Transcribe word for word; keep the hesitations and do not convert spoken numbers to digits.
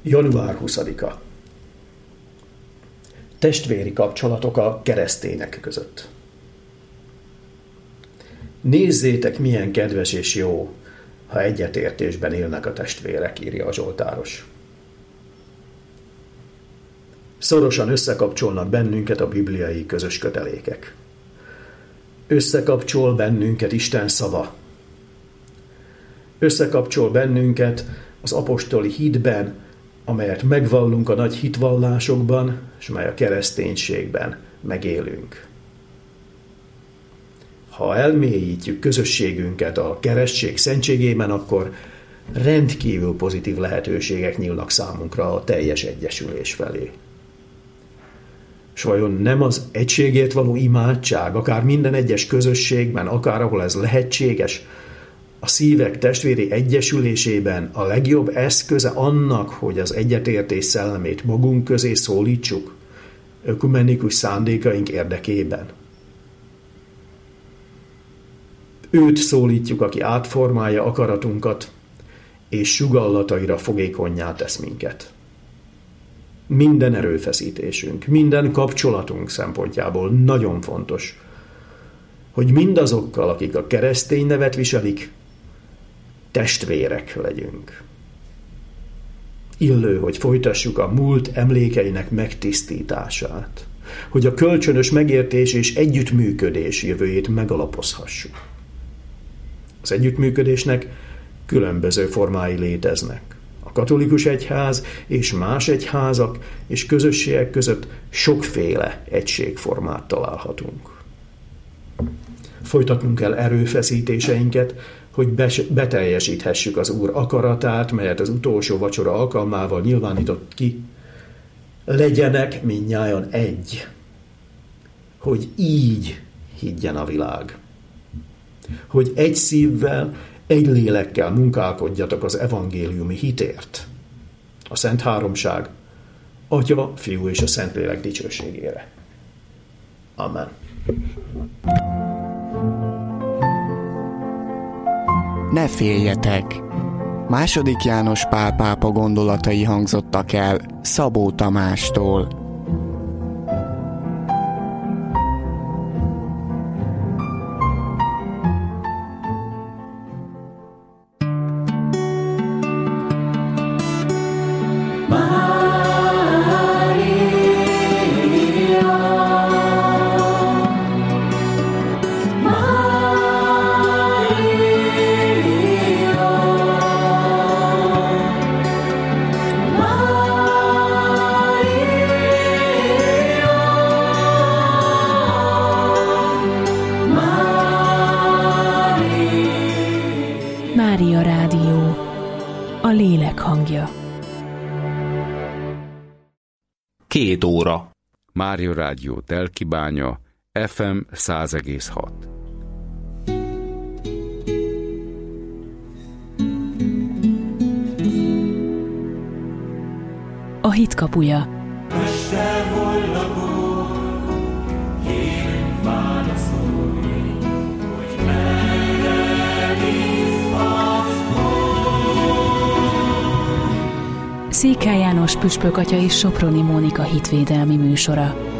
január huszadika. Testvéri kapcsolatok a keresztények között. Nézzétek, milyen kedves és jó, ha egyetértésben élnek a testvérek, írja a zsoltáros. Szorosan összekapcsolnak bennünket a bibliai közös kötelékek. Összekapcsol bennünket Isten szava. Összekapcsol bennünket az apostoli hitben, amelyet megvallunk a nagy hitvallásokban, és mely a kereszténységben megélünk. Ha elmélyítjük közösségünket a keresztség szentségében, akkor rendkívül pozitív lehetőségek nyílnak számunkra a teljes egyesülés felé. S vajon nem az egységért való imádság, akár minden egyes közösségben, akár ahol ez lehetséges, a szívek testvéri egyesülésében a legjobb eszköze annak, hogy az egyetértés szellemét magunk közé szólítsuk, ökumenikus szándékaink érdekében? Őt szólítjuk, aki átformálja akaratunkat, és sugallataira fogékonnyá tesz minket. Minden erőfeszítésünk, minden kapcsolatunk szempontjából nagyon fontos, hogy mindazokkal, akik a keresztény nevet viselik, testvérek legyünk. Illő, hogy folytassuk a múlt emlékeinek megtisztítását, hogy a kölcsönös megértés és együttműködés jövőjét megalapozhassuk. Az együttműködésnek különböző formái léteznek. A katolikus egyház és más egyházak és közösségek között sokféle egységformát találhatunk. Folytatnunk kell erőfeszítéseinket, hogy beteljesíthessük az Úr akaratát, melyet az utolsó vacsora alkalmával nyilvánított ki. Legyenek mindnyájan egy, hogy így higgyen a világ. Hogy egy szívvel, egy lélekkel munkálkodjatok az evangéliumi hitért. A Szent Háromság, Atya, Fiú és a Szentlélek dicsőségére. Amen. Ne féljetek! Második János Pál pápa gondolatai hangzottak el Szabó Tamástól. Mária Rádió, a lélek hangja. Két óra. Mária Rádió Telkibánya, ef em száz egész hat. A hit kapuja. Mester, hol lakol, kérünk válaszolj, hogy merre bízhatsz Székely János püspök atya és Soproni Mónika hitvédelmi műsora.